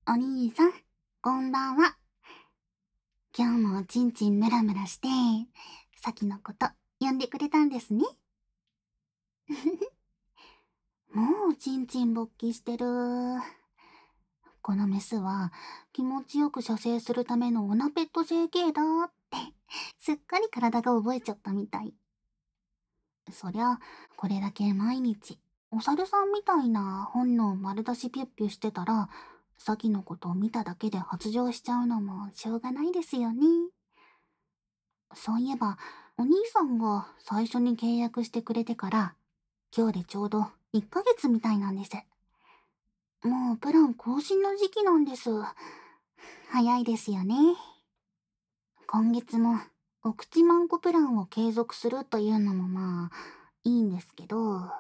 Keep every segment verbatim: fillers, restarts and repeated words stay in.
お兄さん、こんばんは。今日もおちんちんムラムラして、さきのこと呼んでくれたんですね。もうおちんちん勃起してる。このメスは気持ちよく射精するためのオナペット ジェーケー だって、すっかり体が覚えちゃったみたい。そりゃ、これだけ毎日、お猿さんみたいな本能丸出しピュッピュしてたら、さきのことを見ただけで発情しちゃうのもしょうがないですよね。そういえば、お兄さんが最初に契約してくれてから、今日でちょうどいっかげつみたいなんです。もうプラン更新の時期なんです。早いですよね。今月もお口マンコプランを継続するというのもまあ、いいんですけど、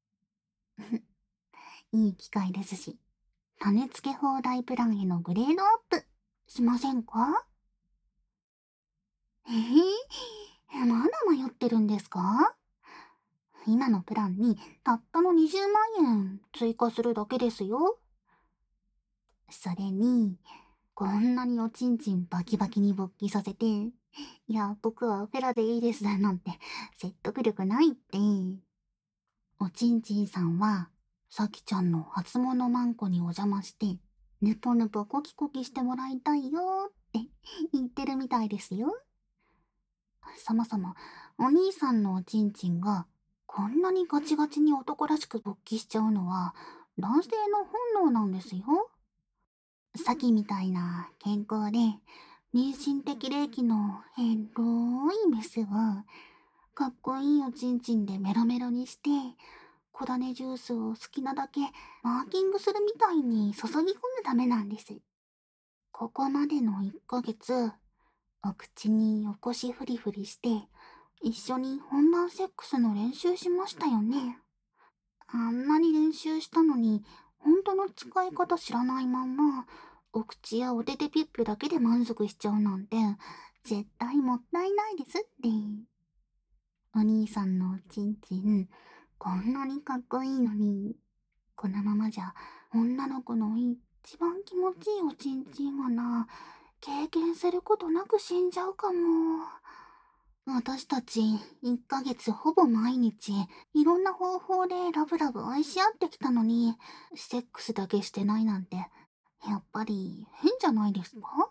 いい機会ですし、種付け放題プランへのグレードアップしませんか？えー、まだ迷ってるんですか？今のプランにたったのにじゅうまんえん追加するだけですよ。それに、こんなにおちんちんバキバキに勃起させて、いや、僕はオペラでいいですなんて説得力ないって。おちんちんさんは、さきちゃんの初物マンコにお邪魔して、ぬぽぬぽコキコキしてもらいたいよって言ってるみたいですよ。そもそも、お兄さんのおちんちんが、こんなにガチガチに男らしく勃起しちゃうのは、男性の本能なんですよ。さきみたいな健康で、妊娠適齢期のヘロいメスは、かっこいいおちんちんでメロメロにして、小種ジュースを好きなだけマーキングするみたいに注ぎ込むためなんです。ここまでのいっかげつ、お口にお腰フリフリして、一緒に本番セックスの練習しましたよね。あんなに練習したのに、本当の使い方知らないまんま、お口やお手手ピュッピュだけで満足しちゃうなんて、絶対もったいないですって。お兄さんのおちんちん、こんなにかっこいいのに、このままじゃ女の子の一番気持ちいいおちんちんがな、経験することなく死んじゃうかも。私たち、いっかげつほぼ毎日、いろんな方法でラブラブ愛し合ってきたのに、セックスだけしてないなんて、やっぱり変じゃないですか？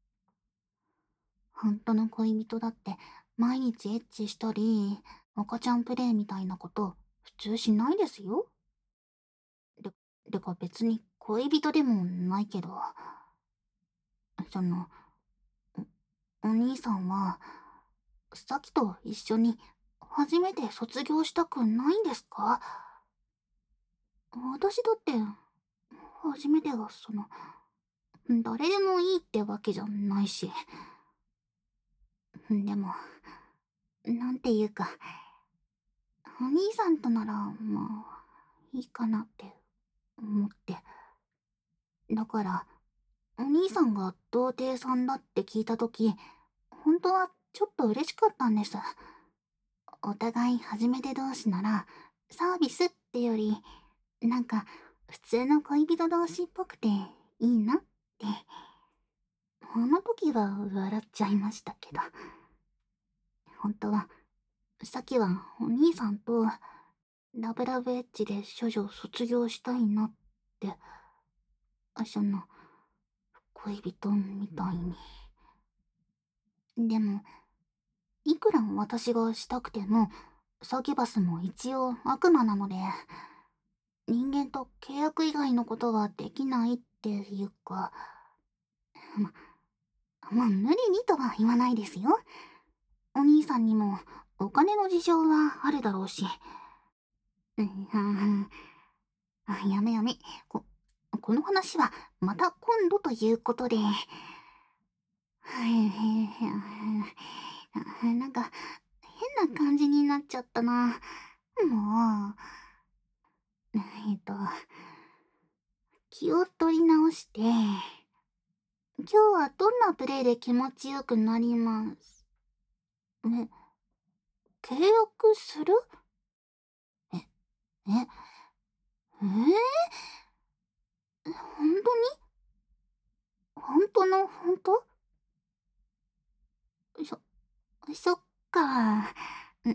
本当の恋人だって、毎日エッチしたり、赤ちゃんプレイみたいなこと、普通しないですよ。で、でか別に恋人でもないけど、その、お、お兄さんは、さきと一緒に初めて卒業したくないんですか？私だって、初めてがその、誰でもいいってわけじゃないし。でも、なんていうか、お兄さんとなら、まあ、いいかなって思って。だから、お兄さんが童貞さんだって聞いたとき、本当はちょっと嬉しかったんです。お互い初めて同士なら、サービスってより、なんか、普通の恋人同士っぽくていいなって。あの時は笑っちゃいましたけど。本当は、さっきはお兄さんとラブラブエッジで処女を卒業したいなって、その、恋人みたいに。でも、いくら私がしたくても、サキュバスも一応悪魔なので、人間と契約以外のことはできないっていうか、ま、まあ、無理にとは言わないですよ。お兄さんにもお金の事情はあるだろうし。うん、あ、やめやめ。こ、この話はまた今度ということで。なんか、変な感じになっちゃったな。もう、えっと、気を取り直して、今日はどんなプレイで気持ちよくなります。え、契約する？え、え、えー、本当に？ 当の本当？そ、そっか。うん。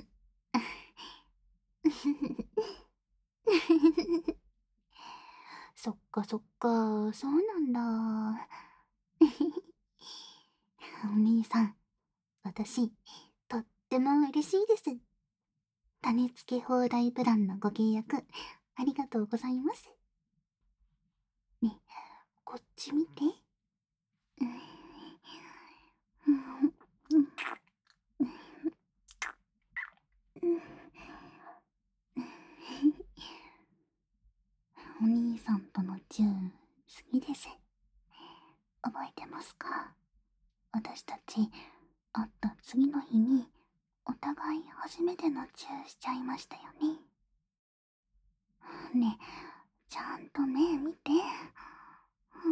そっかそっか、そうなんだ。お兄さん、私、とっても嬉しいです。種付け放題プランのご契約、ありがとうございます。ね、こっち見て。うん、うん、うん、お兄さんとのチューン、好きです。覚えてますか？私たち、会った次の日に、お互い初めてのチューしちゃいましたよね。ねえ、ちゃんと目見て。うん、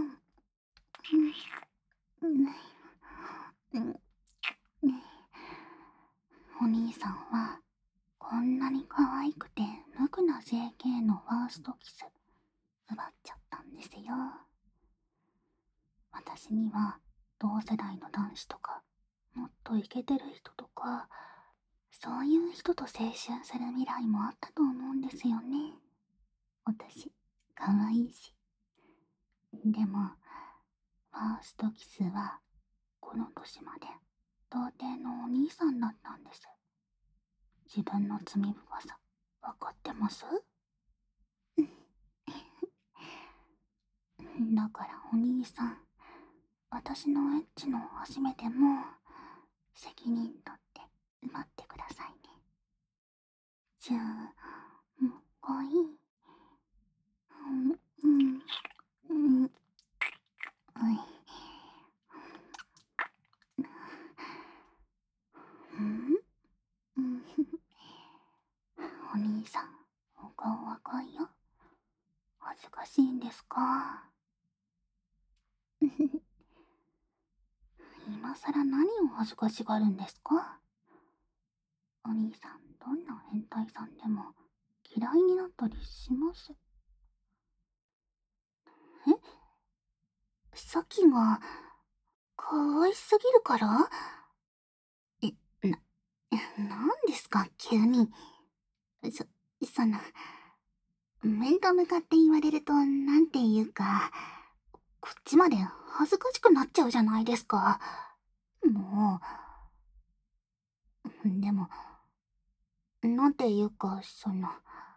うん、うん、うん。お兄さんは、こんなに可愛くて無垢な ジェーケー のファーストキス、奪っちゃったんですよ。私には、同世代の男子とか、もっとイケてる人とか、そういう人と青春する未来もあったと思うんですよね。私、可愛いし。でも、ファーストキスは、この年まで、童貞のお兄さんだったんです。自分の罪深さ、わかってます？だからお兄さん、私のエッチの初めても、責任取って待ってくださいね。じゃあ、もう一回。うん、うん、うん、はい。うん、うん、お兄さん、お顔赤いよ。恥ずかしいんですか？今さら何を恥ずかしがるんですか？お兄さん、どんな変態さんでも嫌いになったりします。え、さっきが可愛すぎるから？え、な、なんですか急に。そ、その、面と向かって言われると、なんていうか、こっちまで恥ずかしくなっちゃうじゃないですか。もう、でも、なんていうか、その、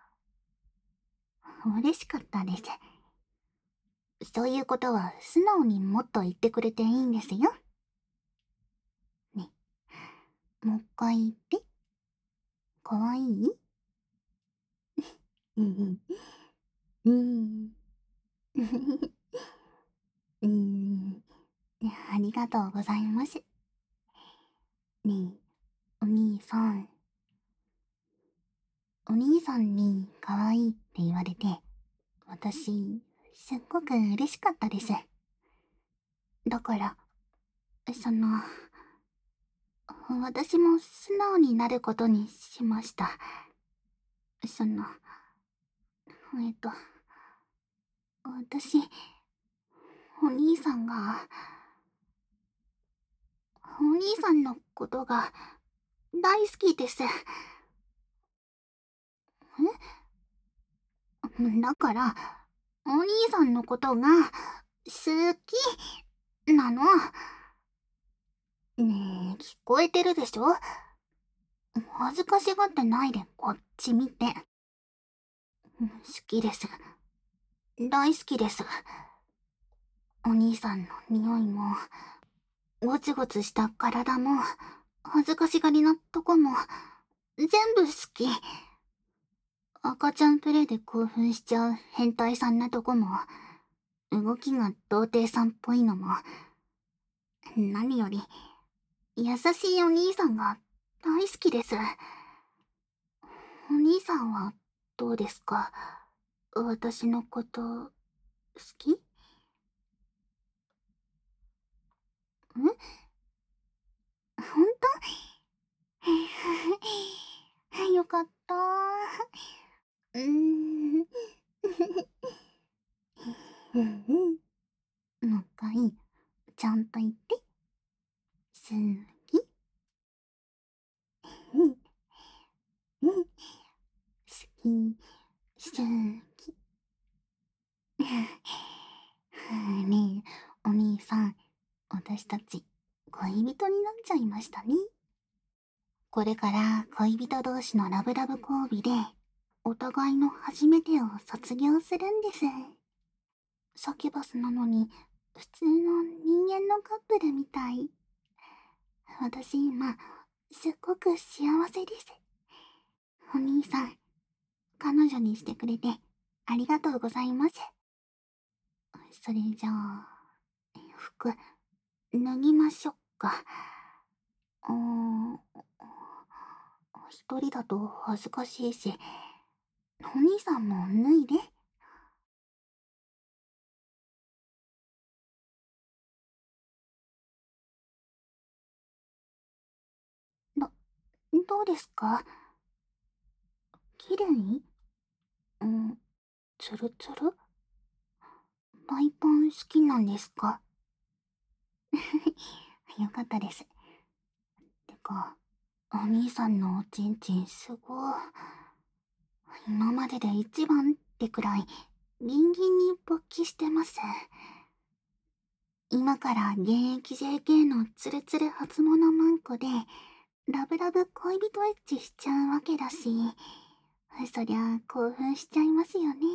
嬉しかったです。そういうことは素直にもっと言ってくれていいんですよ。ね、もう一回言って。かわいい？うん、うん。うん。うん。ありがとうございます。ねえ、お兄さん。お兄さんに可愛いって言われて、私、すっごく嬉しかったです。だから、その、私も素直になることにしました。その、えっと、私、お兄さんが、お兄さんのことが大好きです。え？だから、お兄さんのことが好きなの。ねえ、聞こえてるでしょ？恥ずかしがってないでこっち見て。好きです。大好きです。お兄さんの匂いも、ゴツゴツした体も、恥ずかしがりなとこも、全部好き。赤ちゃんプレイで興奮しちゃう変態さんなとこも、動きが童貞さんっぽいのも、何より、優しいお兄さんが大好きです。お兄さんはどうですか？私のこと好き？ん？ほんと？よかった。うーん。うんうん。もう一回、 ちゃんと言って。好き。うん。うん。好き。好き。ねえ、お兄さん、私たち、恋人になっちゃいましたね。これから恋人同士のラブラブ交尾で、お互いの初めてを卒業するんです。サキュバスなのに、普通の人間のカップルみたい。私今、すっごく幸せです。お兄さん、彼女にしてくれて、ありがとうございます。それじゃあ、服、脱ぎましょうか。うーん、一人だと恥ずかしいし、お兄さんも脱いで。ど、どうですか？綺麗？うん、つるつる？パイパン好きなんですか？よかったです。てか、お兄さんのおちんちんすごい。今までで一番ってくらい、ギンギンに勃起してます。今から現役 ジェーケー のツルツル初物マンコで、ラブラブ恋人エッチしちゃうわけだし、そりゃ興奮しちゃいますよね。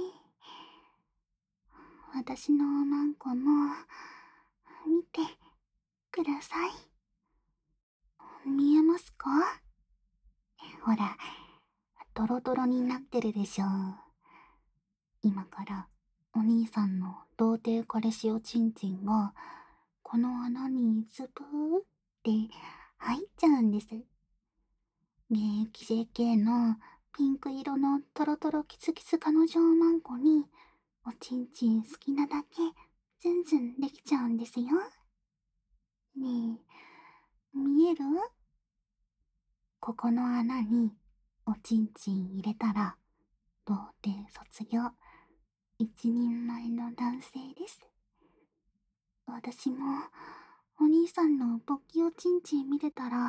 私のマンコも、見てください。見えますか？ほら、トロトロになってるでしょ。今からお兄さんの童貞彼氏おちんちんがこの穴にズブーって入っちゃうんです。現役 ジェーケー のピンク色のトロトロキツキツ彼女マンコにおちんちん好きなだけズンズンできちゃうんですよ。ねえ、見える？ここの穴におちんちん入れたら童貞卒業、一人前の男性です。私もお兄さんの勃起おちんちん見てたらも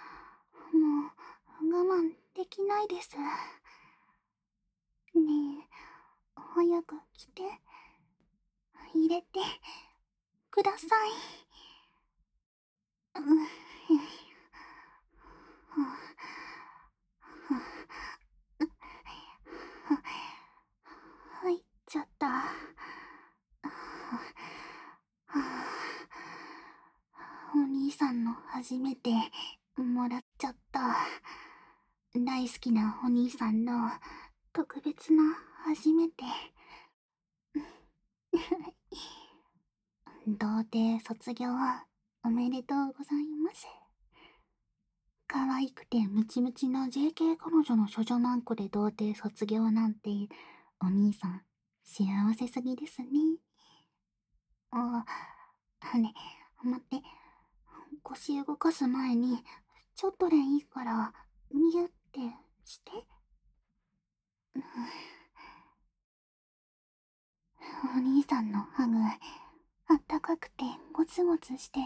う我慢できないです。ねえ、早く来て、入れてください。うん、入っちゃった。お兄さんの初めてもらっちゃった。大好きなお兄さんの特別な初めて。童貞卒業おめでとうございます。可愛くてムチムチな ジェーケー 彼女の処女マンコで童貞卒業なんて、お兄さん幸せすぎですね。あ、ね、待って、腰動かす前にちょっとでいいからギュってして。お兄さんのハグあったかくてゴツゴツしてる。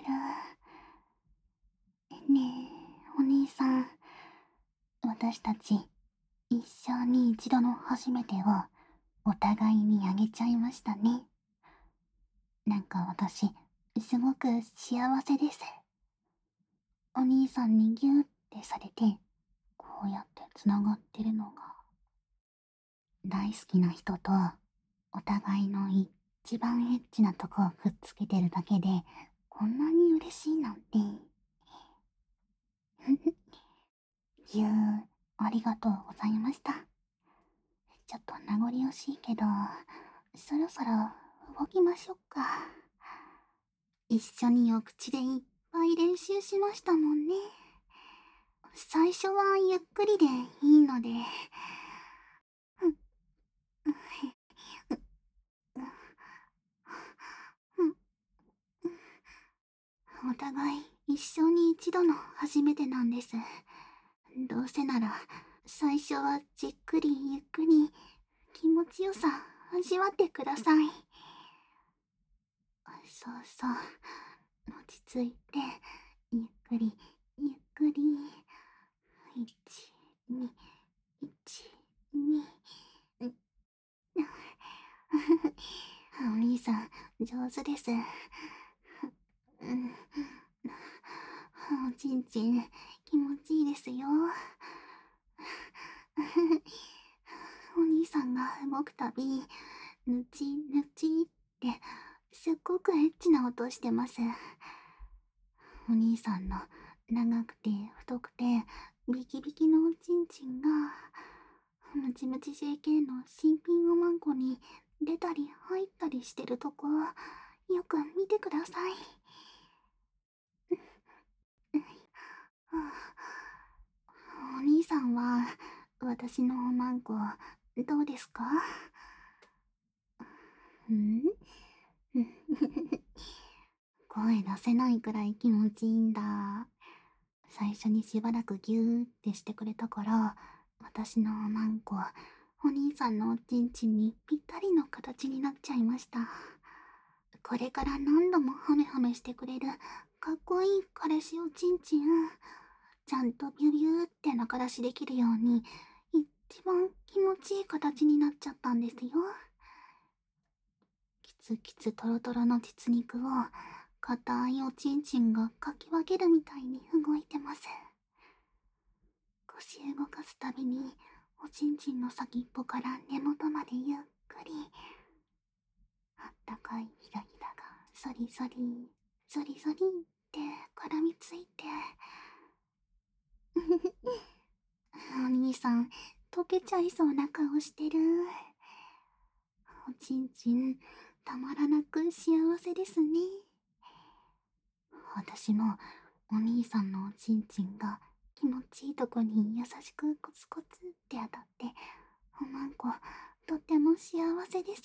ねえ、お兄さん、私たち一生に一度の初めてをお互いにあげちゃいましたね。なんか私、すごく幸せです。お兄さんにギューってされて、こうやって繋がってるのが。大好きな人とお互いの一番エッチなとこをくっつけてるだけで、こんなに嬉しいなんて。ぎゅー、ありがとうございました。ちょっと名残惜しいけど、そろそろ動きましょうか。一緒にお口でいっぱい練習しましたもんね。最初はゆっくりでいいので。お互い一生に一度の初めてなんです。どうせなら最初はじっくりゆっくり気持ちよさ味わってください。そうそう、 ち着いて、ゆっくり、ゆっくり。いち、に、いち、に。んお兄さん、上手です。うん。おちんちん、気持ちいいですよ。お兄さんが動くたび、ぬちぬちって、すっごくエッチな音してます。お兄さんの長くて太くてビキビキのおちんちんが、ムチムチ ジェーケー の新品おまんこに出たり入ったりしてるとこ、よく見てください。お兄さんは、私のおまんこ、どうですか？ん声出せないくらい気持ちいいんだ。最初にしばらくギューってしてくれたから、私のおまんこ、お兄さんのおちんちんにぴったりの形になっちゃいました。これから何度もハメハメしてくれるかっこいい彼氏おちんちん、ちゃんとビュビューって中出しできるように、一番気持ちいい形になっちゃったんですよ。キツキツトロトロの実肉を硬いおちんちんがかき分けるみたいに動いてます。腰動かすたびにおちんちんの先っぽから根元までゆっくり、あったかいひらひらがそりそりそりそりって絡みついてお兄さん、溶けちゃいそうな顔してる。おちんちん、たまらなく幸せですね。私もお兄さんのおちんちんが気持ちいいとこに優しくコツコツって当たって、おまんこ、とっても幸せです。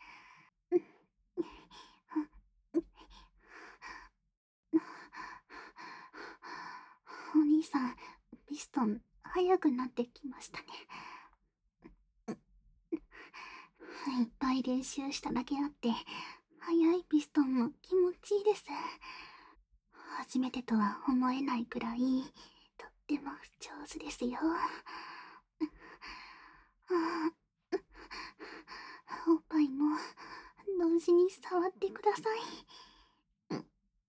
お兄さん、ピストン速くなってきましたね。いっぱい練習しただけあって、速いピストンも気持ちいいです。初めてとは思えないくらい、とっても上手ですよ。おっぱいも同時に触ってください。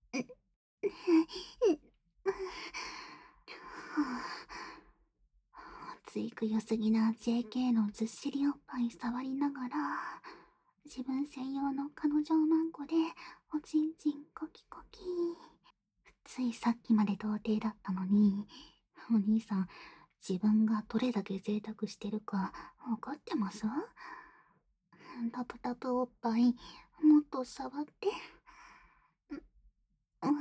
ついくよすぎな ジェーケー のずっしりおっぱい触りながら、自分専用の彼女マンコでおちんちんコキコキ。ついさっきまで童貞だったのに、お兄さん、自分がどれだけ贅沢してるか分かってます？タプタプおっぱい、もっと触って。うん、うん、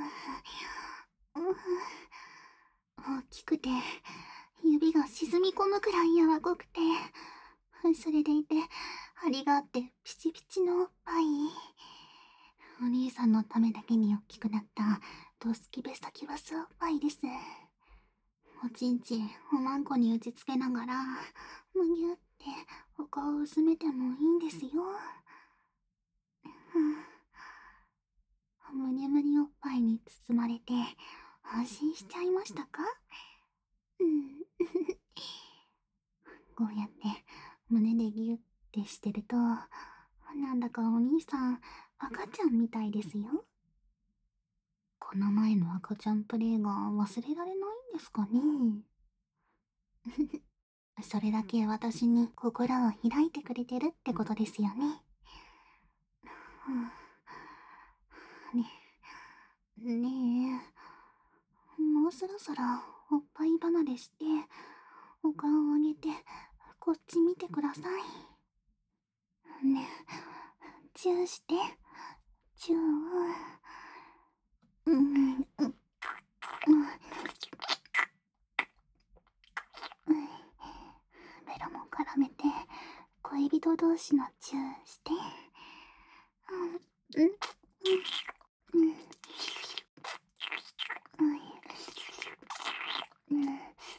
大きくて、指が沈み込むくらい柔らかくて、それでいて、張りがあってピチピチのおっぱい。お兄さんのためだけに大きくなったドスキベサキバスおっぱいです。おちんちんおまんこに打ちつけながら、むぎゅってお顔を薄めてもいいんですよ。むにゅむにゅおっぱいに包まれて安心しちゃいましたか？うん。こうやって胸でギュッてしてると、なんだかお兄さん赤ちゃんみたいですよ。この前の赤ちゃんプレイが忘れられないんですかね。それだけ私に心を開いてくれてるってことですよね。ね、ねえ、もうそろそろおっぱい離れして、お顔を上げて、こっち見てください。ね、チューして、チュー。うん、うん、うん。ベロも絡めて、恋人同士のチューして。うん、うん、うん、うん、うん。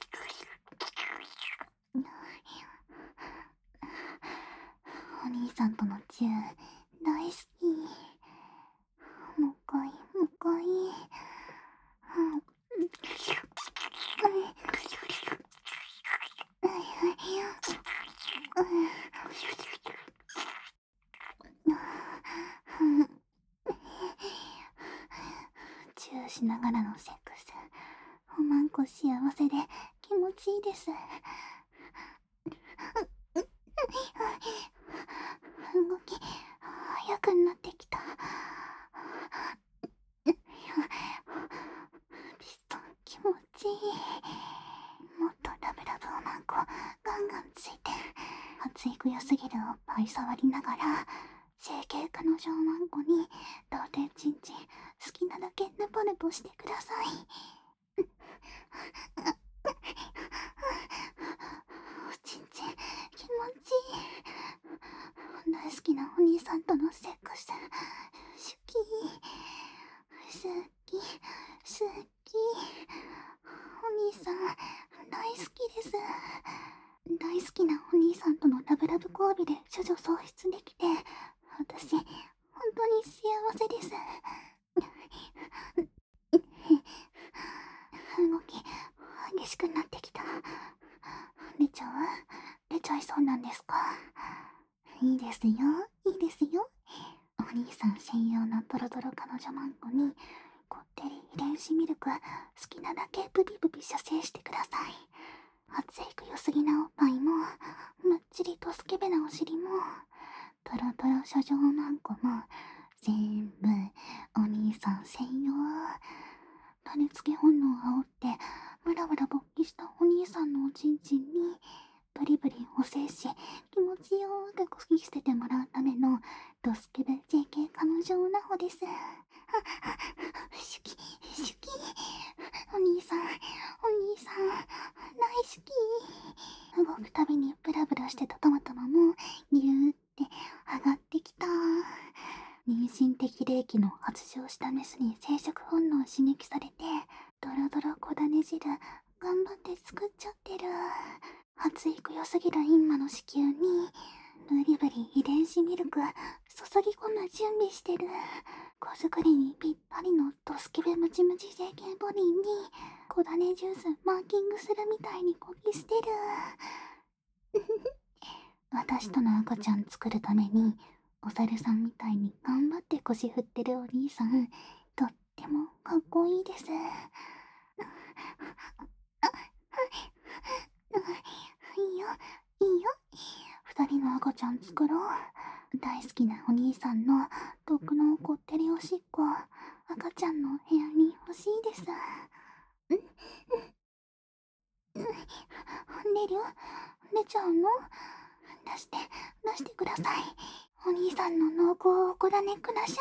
お兄さんとのチュー大好き。もう一回もう一回。 しながらのセックス、おまんこ幸せで気持ちいいです。動き速くなってきた。ピストン気持ちいい。もっとラブラブおまんこガンガンついて、発育良すぎるおっぱい触りながら、整形彼女おまんこに童貞ちんちん好きなだけヌポヌポしてください。おちんちん気持ちいい。大好きなお兄さんとのセックス、シュキー好き好き。お兄さん大好きです。大好きなお兄さんとのラブラブ交尾で処女喪失できて、私本当に幸せです。動き激しくなってきた。出ちゃう出ちゃいそうなんですか？いいですよ、いいですよ。お兄さん専用のトロトロ彼女マンコにこってり遺伝子ミルク好きなだけブビブビ射精してください。発育良すぎなおっぱいも、むっちりとスケベなお尻も、トロトロ処女マンコも、全部お兄さん専用。種付け本能を煽ってムラムラ勃起したお兄さんのおちんちんにブリブリお精子気持ちよーくこぎ捨ててもらうためのドスケベ ジェーケー 彼女なほです。シュキシュキお兄さんお兄さん大好き。動くたびにブラブラしてたトマトマもギューって上がってきた。妊娠適齢期の発情したメスに生殖本能刺激されて、ドロドロ小種汁頑張って作っちゃってる。発育良すぎるインマの子宮にブリブリ遺伝子ミルク注ぎ込む準備してる。子作りにぴったりのドスケベムチムチ ジェーケー ボディに小種ジュースマーキングするみたいにこぎ捨てる。私との赤ちゃん作るためにお猿さんみたいに頑張って腰振ってるお兄さん、とってもかっこいいです。いいよいいよ、二人の赤ちゃん作ろう。大好きなお兄さんの毒のこってりおしっこ、赤ちゃんの部屋に欲しいです。んん出る出ちゃうの？出して出してください。お兄さんの濃厚をごらねください。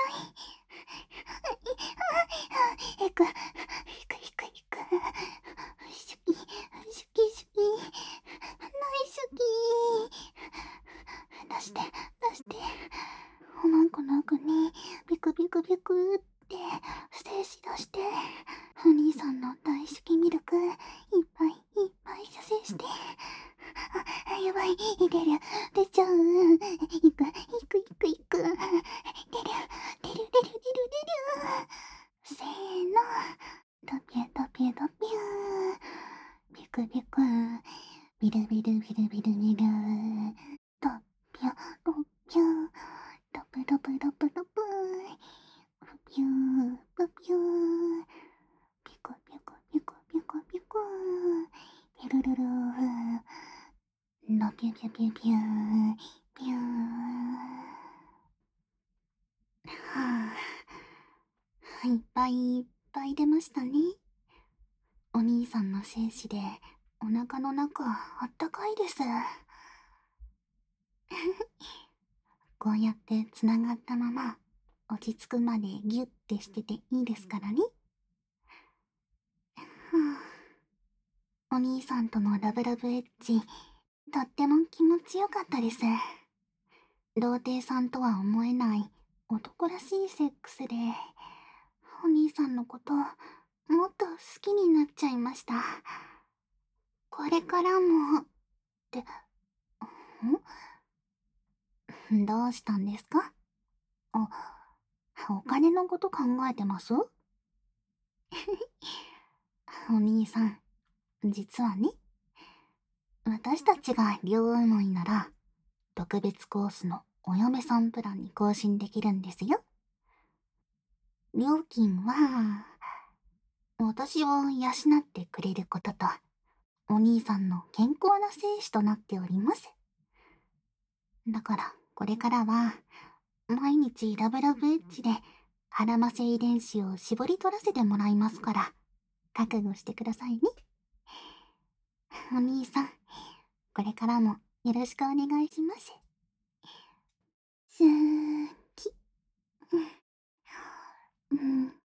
いくいくいくいく。シュキシュキシュキシュキ大好き。出して出して。おまんこの奥にビクビクビクって精子出して、お兄さんの大好きミルクいっぱいいっぱい射精して。あ、やばい、出る出ちゃう。いくいくいくいく。出る出る出る出る出る。せーの、ドピュドピュドピュー、ビクビクビルビルビルビルビル、ドピュドピュドプドプドプドプ、ピュープピュー、ピコピコピコピコピコ、ピルルルー、ドピュピュピュピューピュー。はあ、いっぱいいっぱい出ましたね。お兄さんの精子でお腹の中あったかいです。こうやってつながったまま落ち着くまでギュッてしてていいですからね。はあ、お兄さんとのラブラブエッジとっても気持ちよかったです。童貞さんとは思えない男らしいセックスで、お兄さんのこともっと好きになっちゃいました。これからもって、んどうしたんですか？あ、お金のこと考えてます？お兄さん、実はね、私たちが両思いなら特別コースのお嫁さんプランに更新できるんですよ。料金は私を養ってくれることと、お兄さんの健康な精子となっております。だから、これからは、毎日ラブラブエッジで、腹ませ遺伝子を絞り取らせてもらいますから、覚悟してくださいね。お兄さん、これからもよろしくお願いします。すーき。うん。